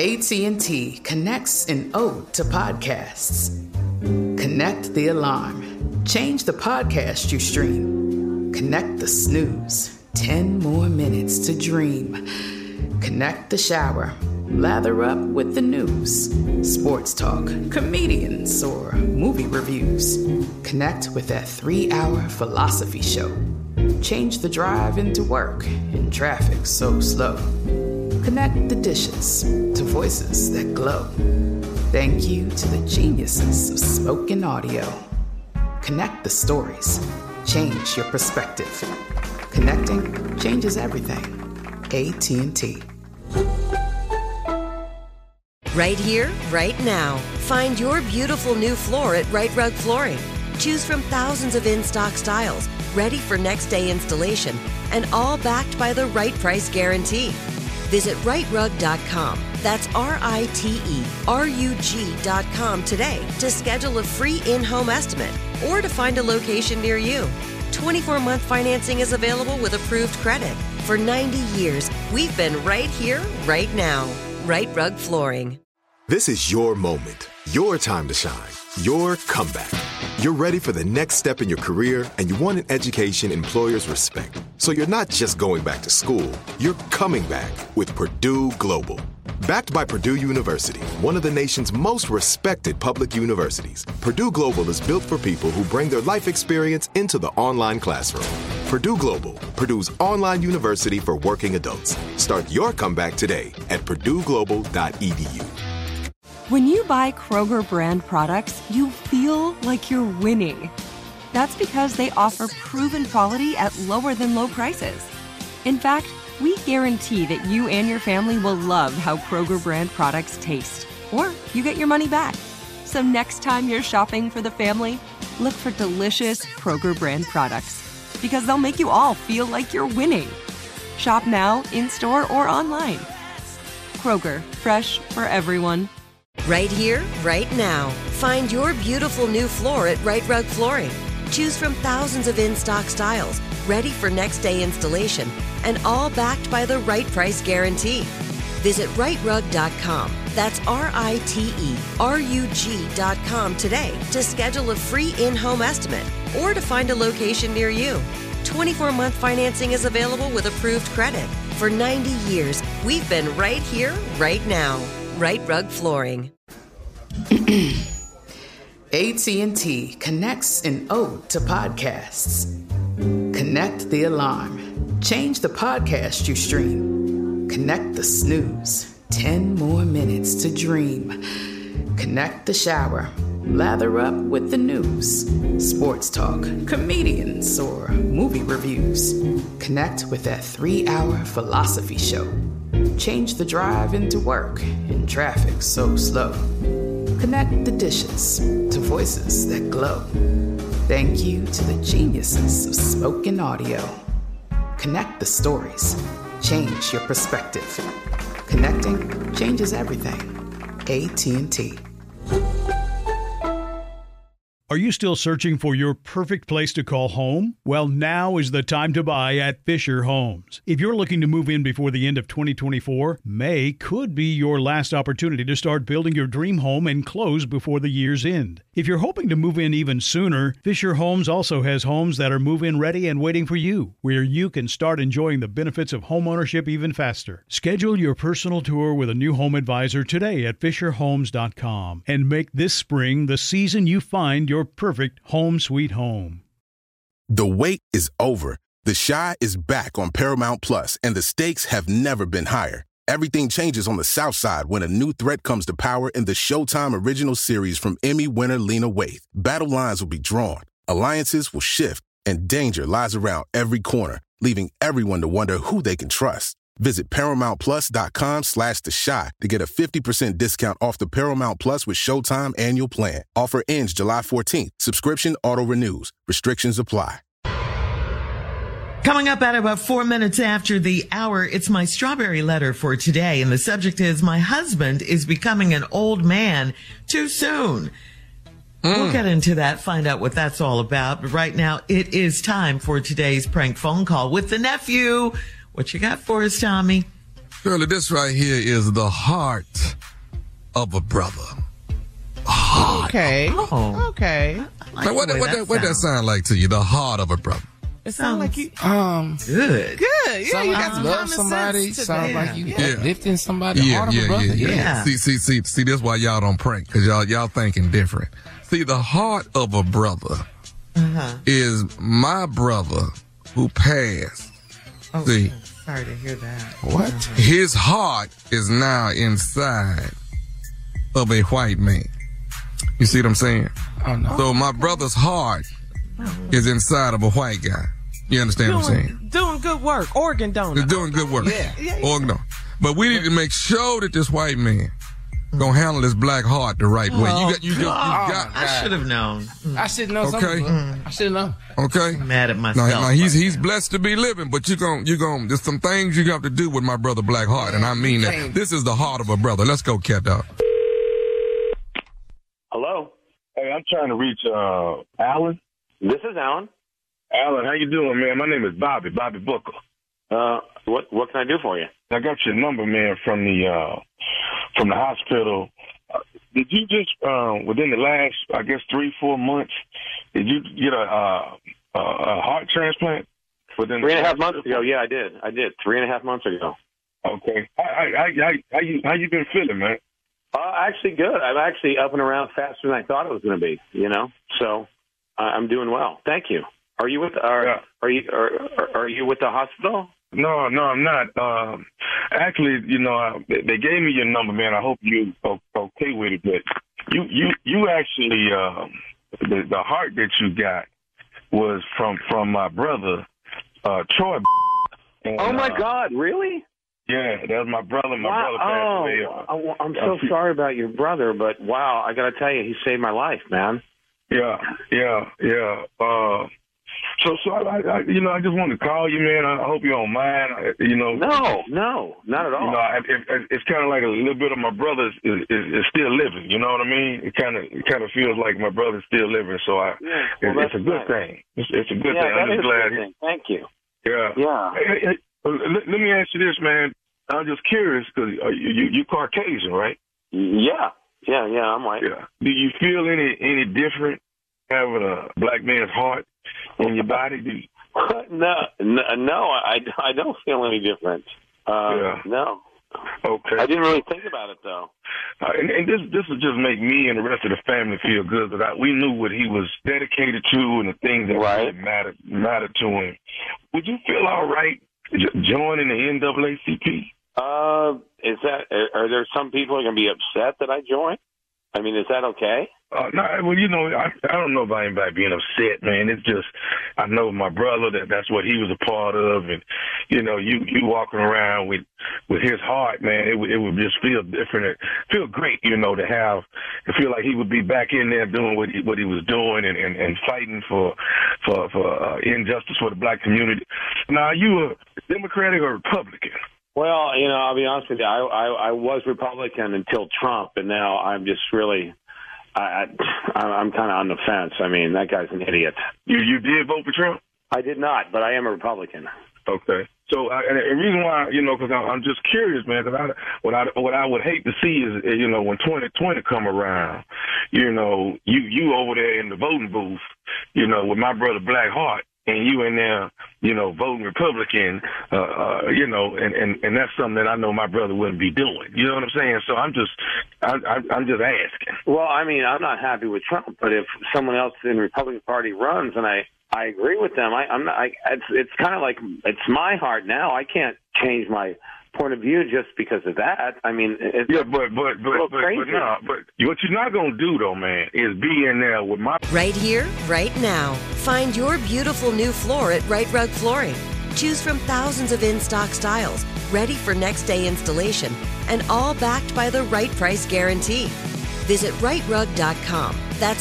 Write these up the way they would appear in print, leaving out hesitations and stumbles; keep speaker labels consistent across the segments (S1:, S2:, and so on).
S1: AT&T connects an ode to podcasts. Connect the alarm. Change the podcast you stream. Connect the snooze. 10 more minutes to dream. Connect the shower. Lather up with the news. Sports talk, comedians, or movie reviews. Connect with that 3-hour philosophy show. Change the drive into work in traffic so slow. Connect the dishes to voices that glow. Thank you to the geniuses of spoken audio. Connect the stories. Change your perspective. Connecting changes everything. AT&T.
S2: Right here, right now. Find your beautiful new floor at Right Rug Flooring. Choose from thousands of in-stock styles, ready for next day installation, and all backed by the right price guarantee. Visit rightrug.com. That's RITERUG.com today to schedule a free in-home estimate or to find a location near you. 24-month financing is available with approved credit. For 90 years, we've been right here, right now. Right Rug Flooring.
S3: This is your moment, your time to shine, your comeback. You're ready for the next step in your career, and you want an education employers respect. So you're not just going back to school, you're coming back with Purdue Global. Backed by Purdue University, one of the nation's most respected public universities, Purdue Global is built for people who bring their life experience into the online classroom. Purdue Global, Purdue's online university for working adults. Start your comeback today at purdueglobal.edu.
S4: When you buy Kroger brand products, you feel like you're winning. That's because they offer proven quality at lower than low prices. In fact, we guarantee that you and your family will love how Kroger brand products taste, or you get your money back. So next time you're shopping for the family, look for delicious Kroger brand products, because they'll make you all feel like you're winning. Shop now, in-store, or online. Kroger, fresh for everyone.
S2: Right here, right now. Find your beautiful new floor at Right Rug Flooring. Choose from thousands of in-stock styles, ready for next day installation, and all backed by the right price guarantee. Visit rightrug.com. That's RITERUG.com today to schedule a free in-home estimate or to find a location near you. 24-month financing is available with approved credit. For 90 years, we've been right here, right now. Right Rug Flooring.
S1: AT&T connects an ode to podcasts. Connect the alarm. Change the podcast you stream. Connect the snooze. 10 more minutes to dream. Connect the shower. Lather up with the news. Sports talk, comedians, or movie reviews. Connect with that 3-hour philosophy show. Change the drive into work in traffic so slow. Connect the dishes to voices that glow. Thank you to the geniuses of spoken audio. Connect the stories. Change your perspective. Connecting changes everything. AT&T.
S5: Are you still searching for your perfect place to call home? Well, now is the time to buy at Fisher Homes. If you're looking to move in before the end of 2024, May could be your last opportunity to start building your dream home and close before the year's end. If you're hoping to move in even sooner, Fisher Homes also has homes that are move-in ready and waiting for you, where you can start enjoying the benefits of homeownership even faster. Schedule your personal tour with a new home advisor today at FisherHomes.com and make this spring the season you find your perfect home sweet home.
S6: The wait is over. The Chi is back on Paramount Plus, and the stakes have never been higher. Everything changes on the South Side when a new threat comes to power in the Showtime original series from Emmy winner Lena Waithe. Battle lines will be drawn, alliances will shift, and danger lies around every corner, leaving everyone to wonder who they can trust. Visit ParamountPlus.com/The Chi to get a 50% discount off the Paramount Plus with Showtime annual plan. Offer ends July 14th. Subscription auto-renews. Restrictions apply.
S7: Coming up at about 4 minutes after the hour, it's my strawberry letter for today. And the subject is, my husband is becoming an old man too soon. We'll get into that, find out what that's all about. But right now, it is time for today's prank phone call with the nephew. What you got for us, Tommy?
S8: Shirley, this right here is the heart of a brother.
S9: Okay.
S7: Oh.
S9: Okay.
S7: Like
S8: Now, what that sound like to you? The heart of a brother.
S9: It sounds like you.
S7: Good.
S9: Good. Yeah,
S10: Sound
S9: you
S10: like
S9: got some
S10: you love
S9: common
S10: somebody.
S9: sense to
S10: Sounds
S9: that.
S10: like you
S8: Yeah.
S10: uplifting somebody. The heart of a brother.
S7: Yeah.
S8: See, that's why y'all don't prank, because y'all thinking different. See, the heart of a brother is my brother who passed.
S7: Oh,
S8: See,
S7: sorry to hear that.
S10: What?
S8: his heart is now inside of a white man. You see what I'm saying?
S10: Oh no.
S8: So my brother's heart is inside of a white guy. You understand what I'm saying?
S9: Doing good work. Organ donor.
S8: They're doing good work.
S9: Yeah.
S8: Or no. But we need to make sure that this white man gonna handle this black heart the right way. You got.
S7: I should have known.
S10: I should know
S8: Okay.
S10: something. I should know.
S8: Okay.
S7: I'm mad at myself.
S8: Now he's blessed to be living, but you gon' there's some things you got to do with my brother Black Heart, and I mean that. This is the heart of a brother. Let's go, Cat Dog.
S11: Hello.
S12: Hey, I'm trying to reach Alan.
S11: This is Alan.
S12: Alan, how you doing, man? My name is Bobby Booker.
S11: What can I do for you?
S12: I got your number, man, from the hospital. Did you just within the last, I guess, 3-4 months, did you get a heart transplant? Within
S11: 3.5 months ago, yeah, I did. 3.5 months ago.
S12: Okay. How you been feeling, man?
S11: Actually good. I'm actually up and around faster than I thought it was going to be. So I'm doing well. Thank you. Are you with are you with the hospital?
S12: No, I'm not. Actually, they gave me your number, man. I hope you okay with it. But you actually the heart that you got was from my brother Troy. And,
S11: oh my God! Really?
S12: Yeah, that was my brother. My brother passed away.
S11: I'm so sorry about your brother, but wow, I got to tell you, he saved my life, man.
S12: Yeah. So I just wanted to call you, man. I hope you don't mind.
S11: No, not at all.
S12: It's kind of like a little bit of my brother is still living. You know what I mean? It kind of feels like my brother's still living. So it's a good thing. It's a good thing. I'm just glad.
S11: Thank you.
S12: Yeah. Hey, let me ask you this, man. I'm just curious because you Caucasian, right?
S11: Yeah, I'm white.
S12: Yeah. Do you feel any different having a black man's heart in your body?
S11: No, I don't feel any different. No.
S12: Okay.
S11: I didn't really think about it though.
S12: And this will just make me and the rest of the family feel good because we knew what he was dedicated to and the things that really mattered to him. Would you feel all right joining the NAACP?
S11: Are there some people who are going to be upset that I join? I mean, is that okay?
S12: No, well, I don't know about anybody being upset, man. It's just, I know my brother that's what he was a part of, and you walking around with his heart, man. It would just feel different, feel great, to feel like he would be back in there doing what he was doing and fighting for injustice for the black community. Now, are you a Democratic or Republican?
S11: Well, I'll be honest with you. I was Republican until Trump, and now I'm just really, I'm kind of on the fence. I mean, that guy's an idiot.
S12: You did vote for Trump?
S11: I did not, but I am a Republican.
S12: Okay. So, and the reason why, because I'm just curious, man, because what I would hate to see is, when 2020 come around, you over there in the voting booth, with my brother Black Heart, and you in there, voting Republican, and that's something that I know my brother wouldn't be doing. You know what I'm saying? So I'm just asking.
S11: Well, I mean, I'm not happy with Trump, but if someone else in the Republican Party runs and I agree with them, it's kind of like it's my heart now. I can't change my point of view just because of that. I mean, it's
S12: but what you're not gonna do though, man, is be in there with my
S2: Right here, right now. Find your beautiful new floor at Right Rug Flooring. Choose from thousands of in-stock styles, ready for next day installation, and all backed by the right price guarantee. Visit rightrug.com. That's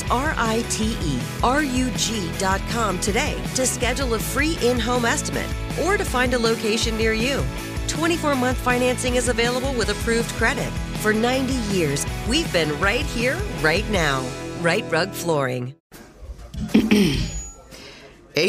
S2: RITERUG.com today to schedule a free in-home estimate or to find a location near you. 24-month financing is available with approved credit. For 90 years, we've been right here, right now. Right Rug Flooring.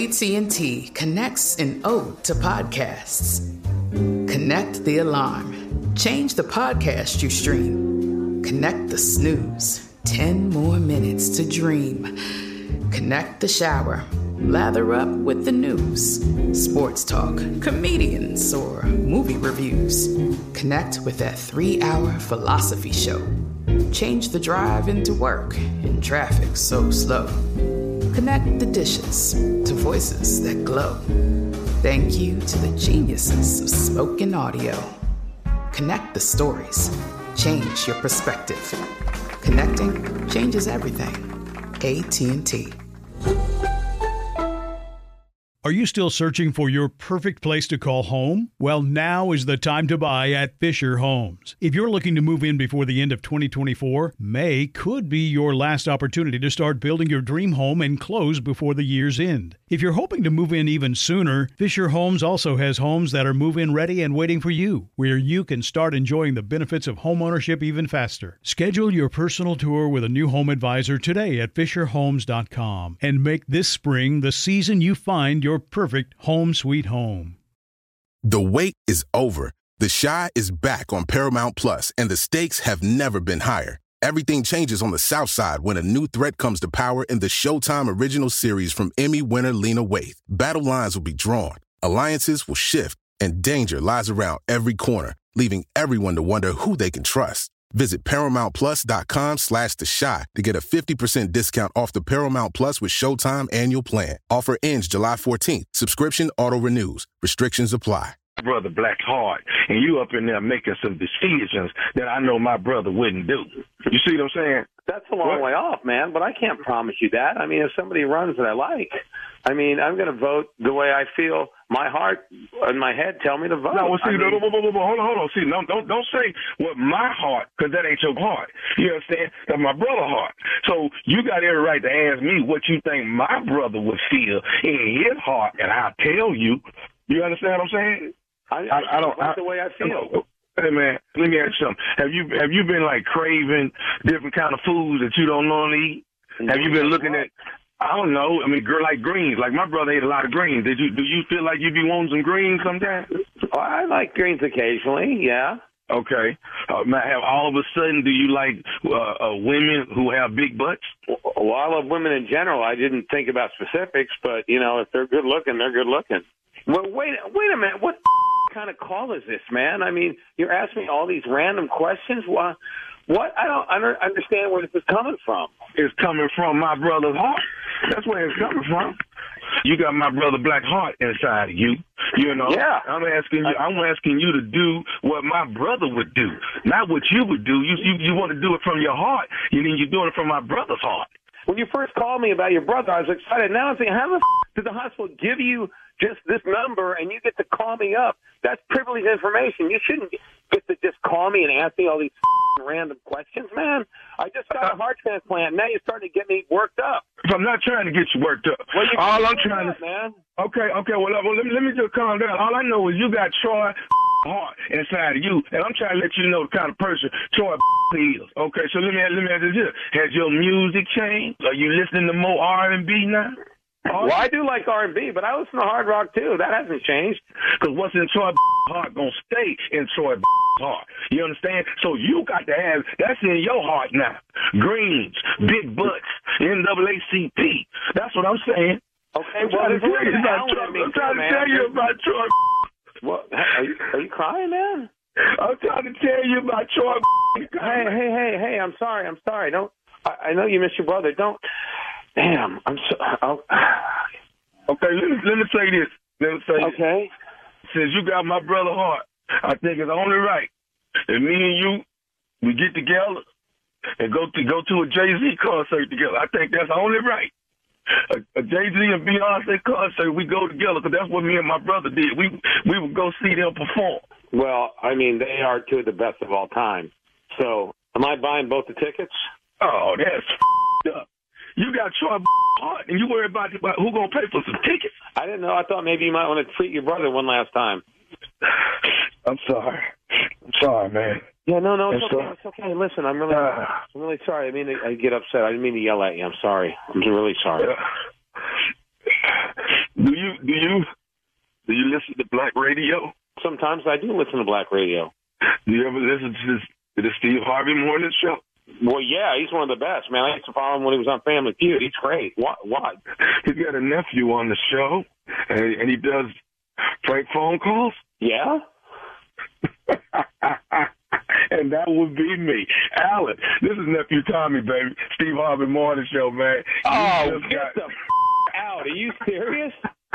S1: AT&T connects an ode to podcasts. Connect the alarm. Change the podcast you stream. Connect the snooze. 10 more minutes to dream. Connect the shower. Lather up with the news. Sports talk, comedians, or movie reviews. Connect with that 3-hour philosophy show. Change the drive into work in traffic so slow. Connect the dishes to voices that glow. Thank you to the geniuses of spoken audio. Connect the stories. Change your perspective. Connecting changes everything. AT&T.
S5: Are you still searching for your perfect place to call home? Well, now is the time to buy at Fisher Homes. If you're looking to move in before the end of 2024, May could be your last opportunity to start building your dream home and close before the year's end. If you're hoping to move in even sooner, Fisher Homes also has homes that are move-in ready and waiting for you, where you can start enjoying the benefits of homeownership even faster. Schedule your personal tour with a new home advisor today at FisherHomes.com and make this spring the season you find your perfect home sweet home.
S6: The wait is over. The Chi is back on Paramount Plus, and the stakes have never been higher. Everything changes on the South Side when a new threat comes to power in the Showtime original series from Emmy winner Lena Waithe. Battle lines will be drawn, alliances will shift, and danger lies around every corner, leaving everyone to wonder who they can trust. Visit ParamountPlus.com/The Chi to get a 50% discount off the Paramount Plus with Showtime annual plan. Offer ends July 14th. Subscription auto-renews. Restrictions apply.
S12: Brother Black Heart, and you up in there making some decisions that I know my brother wouldn't do. You see what I'm saying?
S11: That's a long way off, man, but I can't promise you that. I mean, if somebody runs that I like, I mean, I'm going to vote the way I feel. My heart and my head tell me to vote.
S12: No, well, see, hold on. See, don't say what my heart, because that ain't your heart. You understand? That's my brother's heart. So you got every right to ask me what you think my brother would feel in his heart, and I'll tell you. You understand what I'm saying? I don't.
S11: That's the way I feel.
S12: Hey man, let me ask you something. Have you been like craving different kind of foods that you don't normally eat? Have you been looking at? I don't know. I mean, like greens. Like my brother ate a lot of greens. Do you feel like you be wanting some greens sometimes?
S11: Oh, I like greens occasionally. Yeah.
S12: Okay. Have all of a sudden, do you like women who have big butts?
S11: Well, I love women in general. I didn't think about specifics, but you know, if they're good looking, they're good looking. Well, wait a minute. What kind of call is this, man? I mean, you're asking me all these random questions. What? I don't understand where this is coming from.
S12: It's coming from my brother's heart. That's where it's coming from. You got my brother Black Heart inside of you. You know.
S11: Yeah.
S12: I'm asking you to do what my brother would do, not what you would do. You want to do it from your heart. You're doing it from my brother's heart.
S11: When you first called me about your brother, I was excited. Now I'm thinking, how the did the hospital give you just this number and you get to call me up? That's privileged information. You shouldn't get to just call me and ask me all these random questions, man. I just got a heart transplant. Now you're starting to get me worked up.
S12: I'm not trying to get you worked up.
S11: Well,
S12: all I'm trying to,
S11: man.
S12: Okay. Well, let me just calm down. All I know is you got Troy heart inside of you, and I'm trying to let you know the kind of person Troy is. Okay, so let me ask you this: has your music changed? Are you listening to more R&B now?
S11: Well, I do like R&B, but I listen to hard rock too. That hasn't changed.
S12: Because what's in Troy heart gonna stay in Troy heart. You understand? So you got to have that's in your heart now. Greens, big butts, NAACP. That's what I'm saying.
S11: Okay, well, I'm
S12: trying to tell you about Troy.
S11: What? Are you crying, man?
S12: I'm trying to tell you about Troy.
S11: Hey! I'm sorry. Don't. I know you miss your brother. Don't. Damn. I'm so.
S12: Okay, let me say this.
S11: Okay.
S12: Since you got my brother heart, I think it's only right that me and you we get together and go to a Jay-Z concert together. I think that's only right. A Jay-Z and Beyonce concert, we go together because that's what me and my brother did. We would go see them perform.
S11: Well, I mean, they are two of the best of all time. So, am I buying both the tickets?
S12: Oh, that's up. You got Troy heart, and you worry about who gonna pay for some tickets.
S11: I didn't know. I thought maybe you might want to treat your brother one last time.
S12: I'm sorry, man.
S11: Yeah, no, it's okay. Listen, I'm really sorry. I mean, I get upset. I didn't mean to yell at you. I'm sorry. I'm really sorry.
S12: Do you listen to black radio?
S11: Sometimes I do listen to black radio.
S12: Do you ever listen to the Steve Harvey Morning Show?
S11: Well, yeah, he's one of the best, man. I used to follow him when he was on Family Feud. He's great. What?
S12: He's got a nephew on the show, and he does prank phone calls.
S11: Yeah?
S12: And that would be me. Alan, this is nephew Tommy, baby. Steve Harvey Morning Show, man.
S11: Get the out. Are you serious?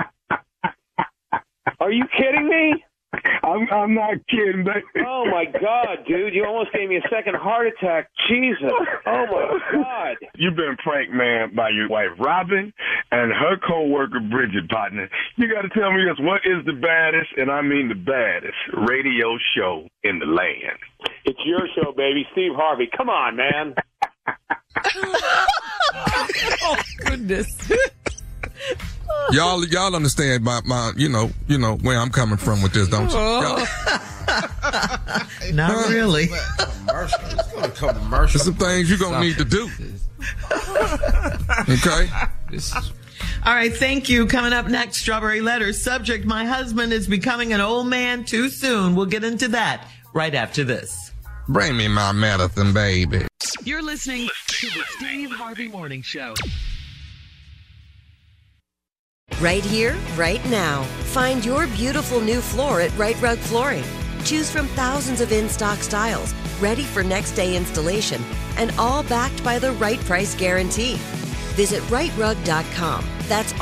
S11: Are you kidding me?
S12: I'm not kidding, baby.
S11: Oh, my God, dude. You almost gave me a second heart attack. Jesus. Oh, my God.
S12: You've been pranked, man, by your wife, Robin, and her co-worker, Bridget, partner. You got to tell me this. What is the baddest, and I mean the baddest, radio show in the land?
S11: It's your show, baby. Steve Harvey. Come on, man.
S9: Oh, goodness.
S8: Y'all understand my you know where I'm coming from with this, don't you?
S7: Not really.
S8: There's some things you're going to need to do. Okay?
S7: All right, thank you. Coming up next, Strawberry Letter. Subject, my husband is becoming an old man too soon. We'll get into that right after this.
S8: Bring me my medicine, baby.
S1: You're listening to the Steve Harvey Morning Show.
S2: Right here, right now. Find your beautiful new floor at Right Rug Flooring. Choose from thousands of in-stock styles, ready for next day installation, and all backed by the right price guarantee. Visit rightrug.com. That's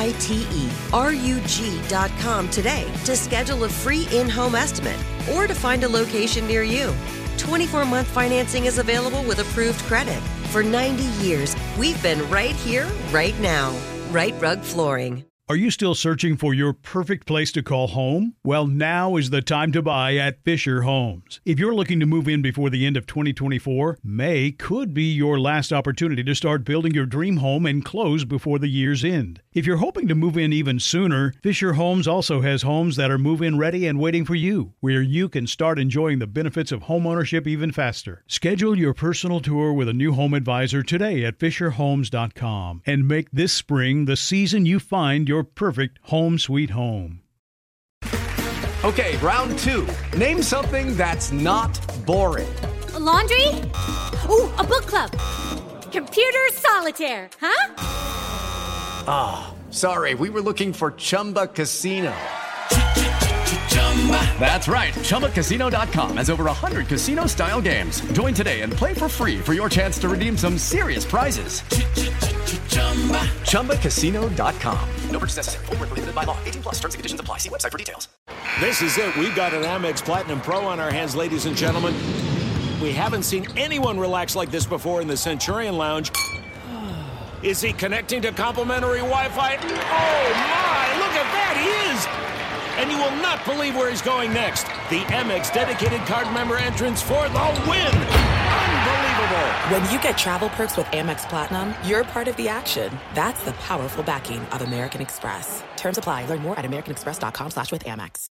S2: RITERUG.com today to schedule a free in-home estimate or to find a location near you. 24-month financing is available with approved credit. For 90 years, we've been right here, right now. Right Rug Flooring.
S5: Are you still searching for your perfect place to call home? Well, now is the time to buy at Fisher Homes. If you're looking to move in before the end of 2024, May could be your last opportunity to start building your dream home and close before the year's end. If you're hoping to move in even sooner, Fisher Homes also has homes that are move-in ready and waiting for you, where you can start enjoying the benefits of homeownership even faster. Schedule your personal tour with a new home advisor today at FisherHomes.com and make this spring the season you find your perfect home sweet home.
S13: Okay, round two. Name something that's not boring.
S14: A laundry? Ooh, a book club. Computer solitaire, huh?
S13: Ah, sorry, we were looking for Chumba Casino. That's right, ChumbaCasino.com has over 100 casino-style games. Join today and play for free for your chance to redeem some serious prizes. ChumbaCasino.com. No purchase necessary. Void where prohibited by law. 18+. Terms and conditions apply. See website for details.
S15: This is it. We've got an Amex Platinum Pro on our hands, ladies and gentlemen. We haven't seen anyone relax like this before in the Centurion Lounge. Is he connecting to complimentary Wi-Fi? Oh, my! Look at that! He is! And you will not believe where he's going next. The Amex dedicated card member entrance for the win. Unbelievable.
S16: When you get travel perks with Amex Platinum, you're part of the action. That's the powerful backing of American Express. Terms apply. Learn more at americanexpress.com/withAmex.